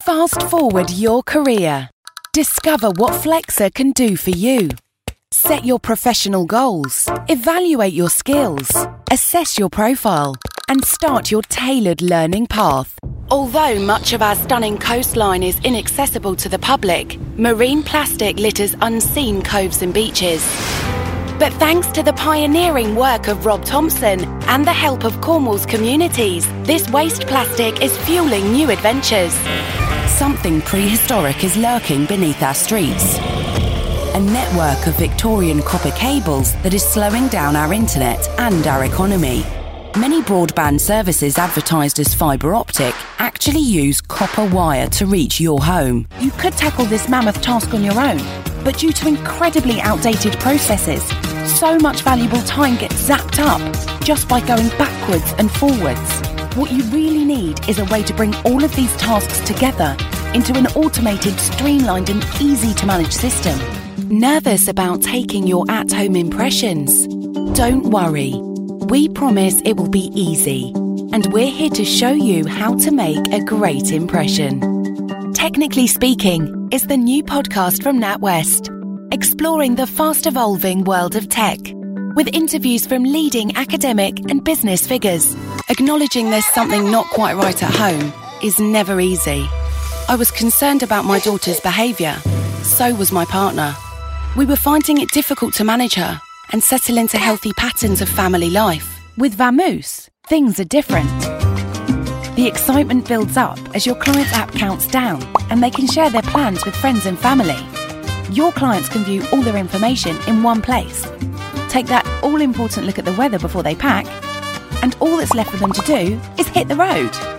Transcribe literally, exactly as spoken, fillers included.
Fast forward your career. Discover what Flexa can do for you. Set your professional goals, evaluate your skills, assess your profile, and start your tailored learning path. Although much of our stunning coastline is inaccessible to the public, marine plastic litters unseen coves and beaches. But thanks to the pioneering work of Rob Thompson and the help of Cornwall's communities, this waste plastic is fueling new adventures. Something prehistoric is lurking beneath our streets. A network of Victorian copper cables that is slowing down our internet and our economy. Many broadband services advertised as fibre optic actually use copper wire to reach your home. You could tackle this mammoth task on your own, but due to incredibly outdated processes, so much valuable time gets zapped up just by going backwards and forwards. What you really need is a way to bring all of these tasks together into an automated, streamlined and easy to manage system. Nervous about taking your at-home impressions? Don't worry. We promise it will be easy, and we're here to show you how to make a great impression. Technically Speaking is the new podcast from NatWest, exploring the fast-evolving world of tech, with interviews from leading academic and business figures. Acknowledging there's something not quite right at home is never easy. I was concerned about my daughter's behaviour. So was my partner. We were finding it difficult to manage her and settle into healthy patterns of family life. With Vamoose, things are different. The excitement builds up as your client's app counts down and they can share their plans with friends and family. Your clients can view all their information in one place, take that all-important look at the weather before they pack, and all that's left for them to do is hit the road.